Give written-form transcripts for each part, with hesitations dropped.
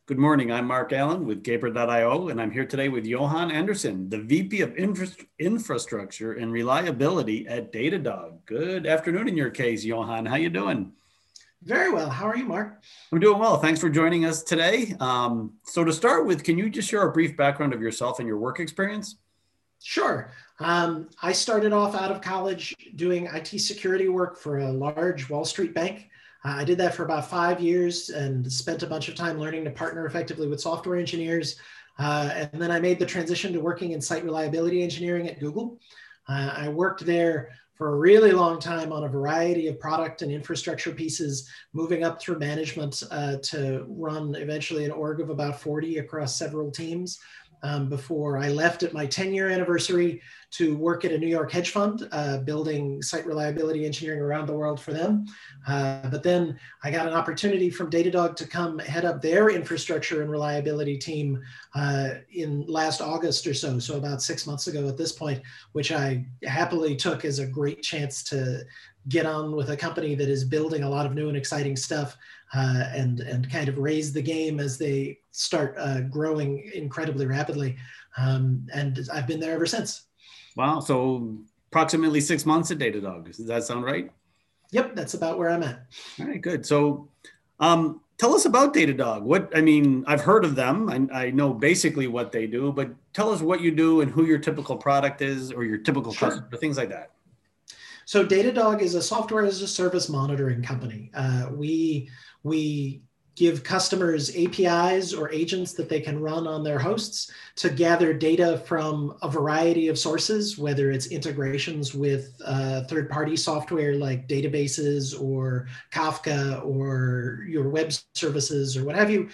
Good morning. I'm Mark Allen with Gaper.io, and I'm here today with Johan Anderson, the VP of Infrastructure and Reliability at Datadog. Good afternoon in your case, Johan. How you doing? Very well. How are you, Mark? I'm doing well. Thanks for joining us today. So to start with, can you just share a brief background of yourself and your work experience? Sure. I started off out of college doing IT security work for a large Wall Street bank. I did that for about 5 years and spent a bunch of time learning to partner effectively with software engineers. And then I made the transition to working in site reliability engineering at Google. I worked there for a really long time on a variety of product and infrastructure pieces, moving up through management to run eventually an org of about 40 across several teams. Before I left at my 10-year anniversary to work at a New York hedge fund, building site reliability engineering around the world for them. But then I got an opportunity from Datadog to come head up their infrastructure and reliability team in last August or so, so about 6 months ago at this point, which I happily took as a great chance to get on with a company that is building a lot of new and exciting stuff and kind of raise the game as they start growing incredibly rapidly. And I've been there ever since. Wow. So approximately 6 months at Datadog. Does that sound right? Yep, that's about where I'm at. All right, good. So tell us about Datadog. I've heard of them. I know basically what they do, but tell us what you do and who your typical product is or your typical customer, things like that. So Datadog is a software as a service monitoring company. We give customers APIs or agents that they can run on their hosts to gather data from a variety of sources, whether it's integrations with third-party software like databases or Kafka or your web services or what have you,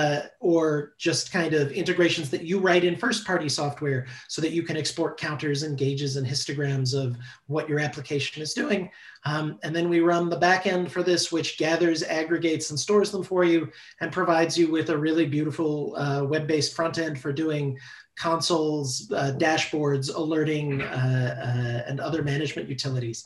or just kind of integrations that you write in first-party software so that you can export counters and gauges and histograms of what your application is doing. And then we run the backend for this, which gathers, aggregates, and stores them for you and provides you with a really beautiful web-based front end for doing consoles, dashboards, alerting, and other management utilities.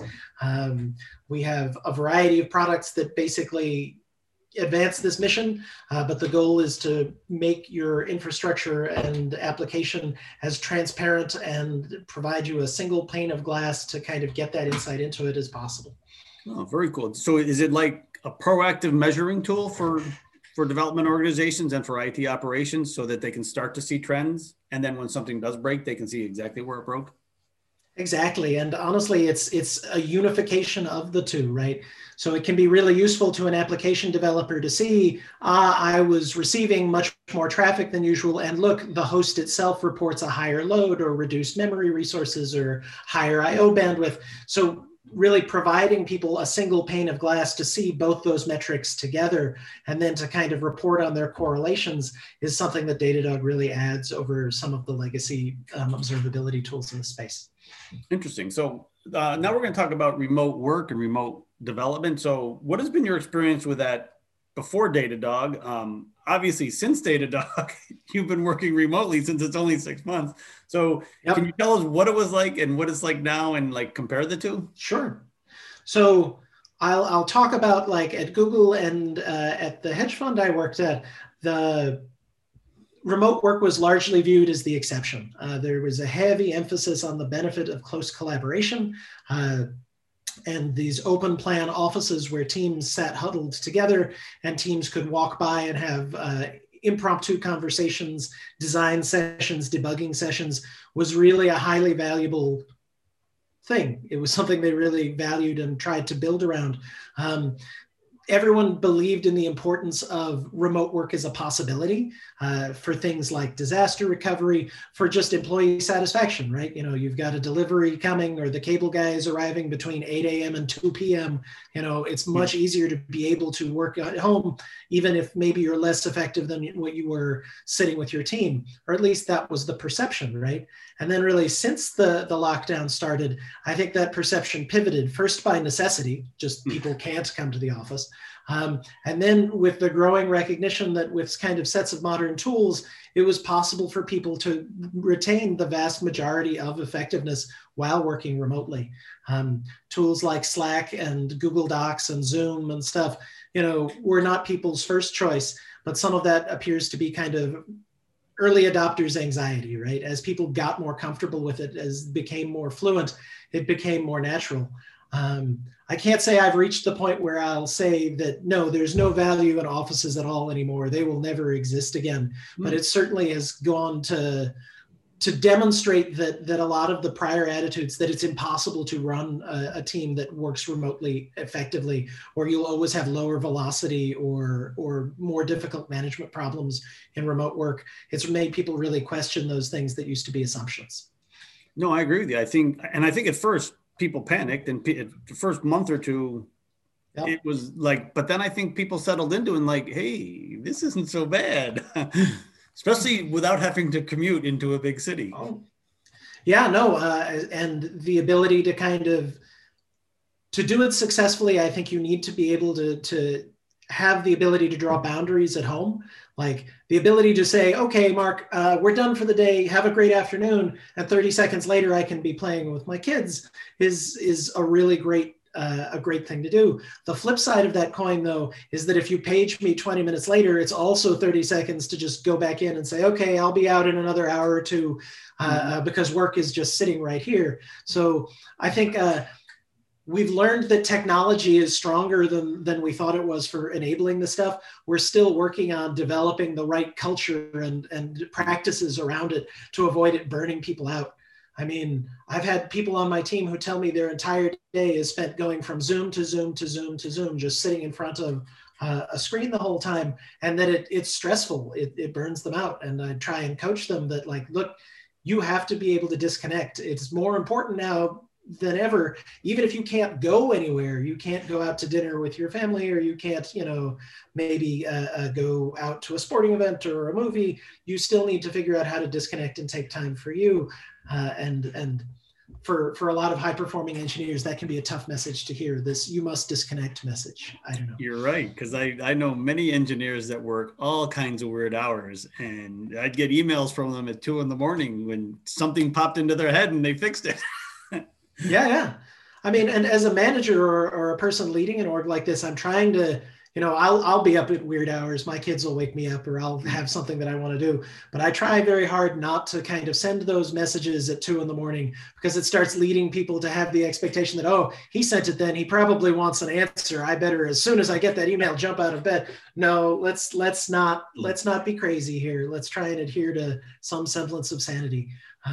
We have a variety of products that basically advance this mission, but the goal is to make your infrastructure and application as transparent and provide you a single pane of glass to kind of get that insight into it as possible. Oh, very cool. So is it like a proactive measuring tool for development organizations and for IT operations so that they can start to see trends? And then when something does break, they can see exactly where it broke? Exactly. And honestly, it's a unification of the two, right? So it can be really useful to an application developer to see, I was receiving much more traffic than usual. And look, the host itself reports a higher load or reduced memory resources or higher IO bandwidth. So really providing people a single pane of glass to see both those metrics together and then to kind of report on their correlations is something that Datadog really adds over some of the legacy observability tools in the space. Interesting. So now we're going to talk about remote work and remote development. So what has been your experience with that before Datadog? Obviously, since Datadog, you've been working remotely since it's only 6 months. So Can you tell us what it was like and what it's like now and like compare the two? Sure. So I'll talk about like at Google and at the hedge fund I worked at, the remote work was largely viewed as the exception. There was a heavy emphasis on the benefit of close collaboration and these open plan offices where teams sat huddled together and teams could walk by and have impromptu conversations, design sessions, debugging sessions was really a highly valuable thing. It was something they really valued and tried to build around. Everyone believed in the importance of remote work as a possibility for things like disaster recovery, for just employee satisfaction, right? You know, you've got a delivery coming or the cable guy is arriving between 8 a.m. and 2 p.m. You know, it's much easier to be able to work at home, even if maybe you're less effective than what you were sitting with your team, or at least that was the perception, right? And then really since the lockdown started, I think that perception pivoted first by necessity, just people can't come to the office. And then with the growing recognition that with kind of sets of modern tools, it was possible for people to retain the vast majority of effectiveness while working remotely. Tools like Slack and Google Docs and Zoom and stuff, you know, were not people's first choice, but some of that appears to be kind of early adopters anxiety, right? As people got more comfortable with it, as it became more fluent, it became more natural. I can't say I've reached the point where I'll say that, no, there's no value in offices at all anymore. They will never exist again. But it certainly has gone to demonstrate that a lot of the prior attitudes, that it's impossible to run a team that works remotely effectively, or you'll always have lower velocity or more difficult management problems in remote work. It's made people really question those things that used to be assumptions. No, I agree with you. I think at first people panicked, and the first month or two, yep, it was like, but then I think people settled into it and like, hey, this isn't so bad. Especially without having to commute into a big city. Oh. Yeah, no, and the ability to kind of, to do it successfully, I think you need to be able to have the ability to draw boundaries at home. Like the ability to say, okay, Mark, we're done for the day. Have a great afternoon. And 30 seconds later, I can be playing with my kids is a really great thing to do. The flip side of that coin, though, is that if you page me 20 minutes later, it's also 30 seconds to just go back in and say, okay, I'll be out in another hour or two because work is just sitting right here. So I think we've learned that technology is stronger than we thought it was for enabling the stuff. We're still working on developing the right culture and practices around it to avoid it burning people out. I mean, I've had people on my team who tell me their entire day is spent going from Zoom to Zoom to Zoom to Zoom, just sitting in front of a screen the whole time, and that it's stressful. It burns them out. And I try and coach them that, like, look, you have to be able to disconnect. It's more important now than ever. Even if you can't go anywhere, you can't go out to dinner with your family, or you can't, maybe go out to a sporting event or a movie, you still need to figure out how to disconnect and take time for you. And for a lot of high performing engineers, that can be a tough message to hear, this "you must disconnect" message. I don't know. You're right, because I know many engineers that work all kinds of weird hours, and I'd get emails from them at 2 a.m. when something popped into their head and they fixed it. Yeah. I mean, and as a manager or a person leading an org like this, I'm trying to, I'll be up at weird hours. My kids will wake me up, or I'll have something that I want to do. But I try very hard not to kind of send those messages at 2 a.m, because it starts leading people to have the expectation that, oh, he sent it then, he probably wants an answer. I better, as soon as I get that email, jump out of bed. No, let's not be crazy here. Let's try and adhere to some semblance of sanity.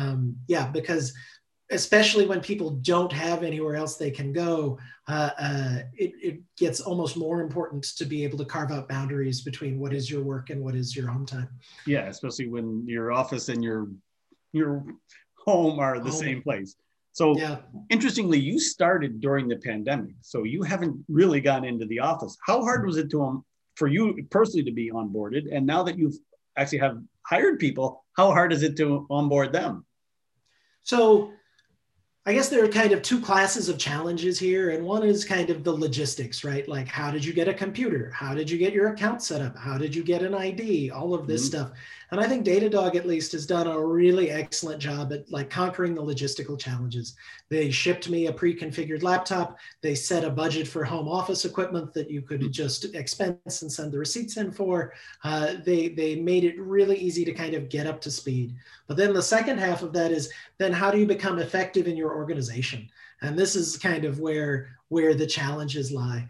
Because especially when people don't have anywhere else they can go, it gets almost more important to be able to carve out boundaries between what is your work and what is your home time. Yeah, especially when your office and your home are the same place. So Interestingly, you started during the pandemic, so you haven't really gone into the office. How hard was it for you personally to be onboarded? And now that you've actually have hired people, how hard is it to onboard them? So I guess there are kind of two classes of challenges here. And one is kind of the logistics, right? Like, how did you get a computer? How did you get your account set up? How did you get an ID? All of this stuff. And I think Datadog at least has done a really excellent job at like conquering the logistical challenges. They shipped me a pre-configured laptop. They set a budget for home office equipment that you could just expense and send the receipts in for. They made it really easy to kind of get up to speed. But then the second half of that is, then how do you become effective in your organization? And this is kind of where the challenges lie.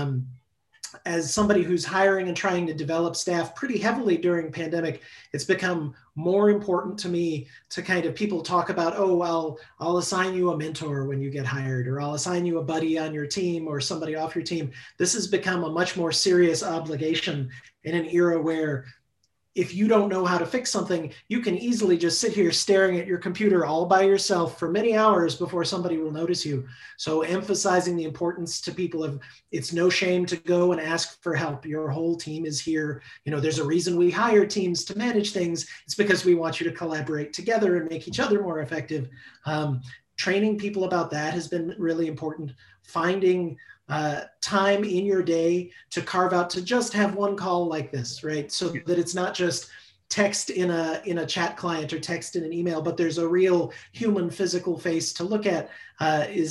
As somebody who's hiring and trying to develop staff pretty heavily during pandemic, it's become more important to me to kind of, people talk about, oh, well, I'll assign you a mentor when you get hired, or I'll assign you a buddy on your team or somebody off your team. This has become a much more serious obligation in an era where if you don't know how to fix something, you can easily just sit here staring at your computer all by yourself for many hours before somebody will notice you. So emphasizing the importance to people of, it's no shame to go and ask for help. Your whole team is here. There's a reason we hire teams to manage things. It's because we want you to collaborate together and make each other more effective. Training people about that has been really important. Finding time in your day to carve out to just have one call like this, right? So that it's not just text in a chat client or text in an email, but there's a real human physical face to look at is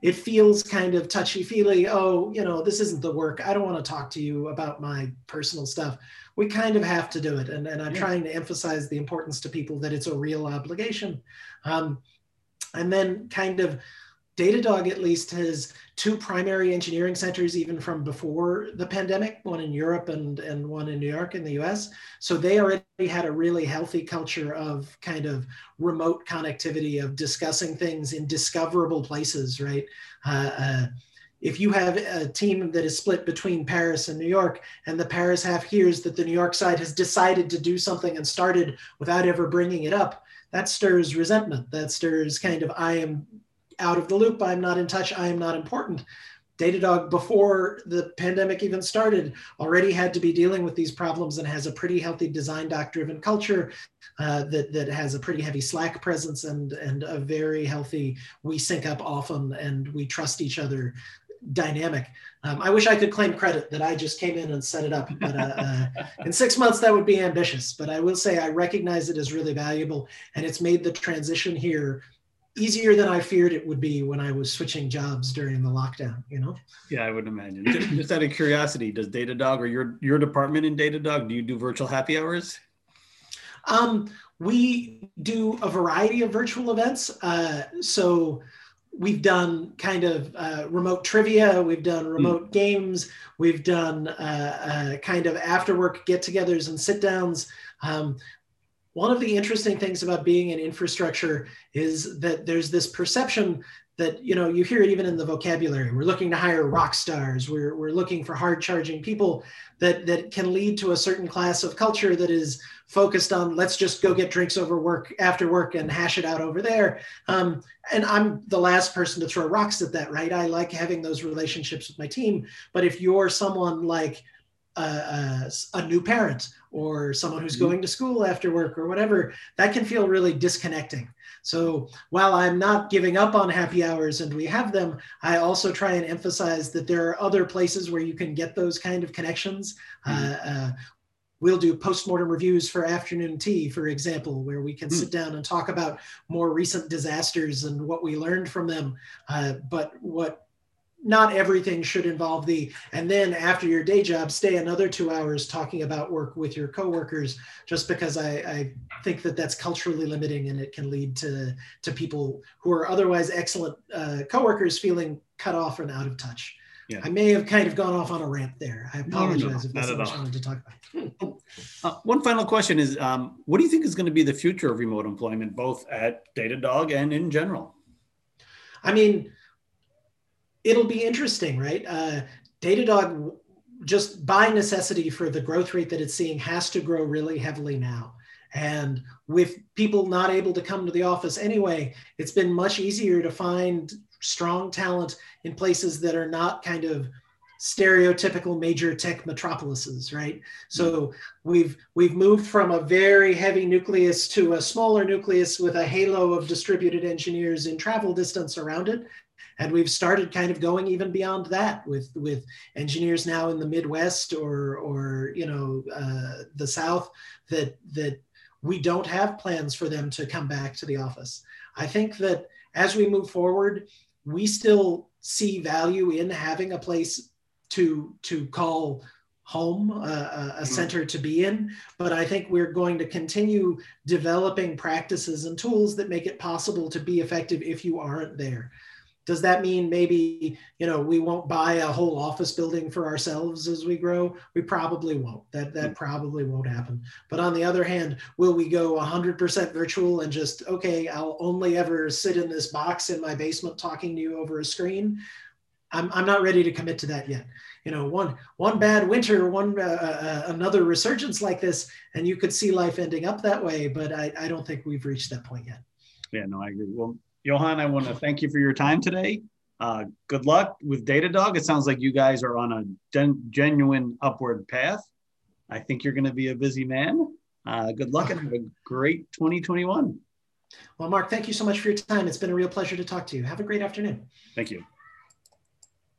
it feels kind of touchy-feely. Oh, this isn't the work. I don't want to talk to you about my personal stuff. We kind of have to do it. And I'm trying to emphasize the importance to people that it's a real obligation. And then kind of Datadog at least has two primary engineering centers even from before the pandemic, one in Europe and one in New York in the US. So they already had a really healthy culture of kind of remote connectivity, of discussing things in discoverable places, right? If you have a team that is split between Paris and New York, and the Paris half hears that the New York side has decided to do something and started without ever bringing it up, that stirs resentment. That stirs kind of, I am out of the loop, I'm not in touch, I am not important. Datadog, before the pandemic even started, already had to be dealing with these problems and has a pretty healthy design doc-driven culture that has a pretty heavy Slack presence and a very healthy, we sync up often and we trust each other dynamic. I wish I could claim credit that I just came in and set it up, but in 6 months that would be ambitious. But I will say I recognize it as really valuable, and it's made the transition here easier than I feared it would be when I was switching jobs during the lockdown, Yeah, I would imagine. Just out of curiosity, does Datadog or your department in Datadog, do you do virtual happy hours? We do a variety of virtual events. So we've done kind of remote trivia, we've done remote games, we've done kind of after work get-togethers and sit-downs. One of the interesting things about being in infrastructure is that there's this perception that, you hear it even in the vocabulary. We're looking to hire rock stars. We're looking for hard charging people that can lead to a certain class of culture that is focused on, let's just go get drinks over work after work and hash it out over there. And I'm the last person to throw rocks at that, right? I like having those relationships with my team. But if you're someone like a new parent or someone who's going to school after work or whatever, that can feel really disconnecting. So while I'm not giving up on happy hours and we have them, I also try and emphasize that there are other places where you can get those kind of connections. We'll do postmortem reviews for afternoon tea, for example, where we can sit down and talk about more recent disasters and what we learned from them. But not everything should involve and then after your day job, stay another 2 hours talking about work with your coworkers, just because I think that that's culturally limiting and it can lead to people who are otherwise excellent coworkers feeling cut off and out of touch. Yeah. I may have kind of gone off on a rant there. I apologize if that's what I wanted to talk about. One final question is, what do you think is going to be the future of remote employment, both at Datadog and in general? I mean, it'll be interesting, right? Datadog, just by necessity for the growth rate that it's seeing, has to grow really heavily now. And with people not able to come to the office anyway, it's been much easier to find strong talent in places that are not kind of stereotypical major tech metropolises, right? So we've moved from a very heavy nucleus to a smaller nucleus with a halo of distributed engineers in travel distance around it. And we've started kind of going even beyond that with engineers now in the Midwest or the South that we don't have plans for them to come back to the office. I think that as we move forward, we still see value in having a place to call home, a center to be in. But I think we're going to continue developing practices and tools that make it possible to be effective if you aren't there. Does that mean maybe, we won't buy a whole office building for ourselves as we grow? We probably won't. That probably won't happen. But on the other hand, will we go 100% virtual and just, okay, I'll only ever sit in this box in my basement talking to you over a screen? I'm not ready to commit to that yet. One bad winter, another resurgence like this, and you could see life ending up that way. But I don't think we've reached that point yet. Yeah, no, I agree. Well, Johan, I want to thank you for your time today. Good luck with Datadog. It sounds like you guys are on a genuine upward path. I think you're going to be a busy man. Good luck and have a great 2021. Well, Mark, thank you so much for your time. It's been a real pleasure to talk to you. Have a great afternoon. Thank you.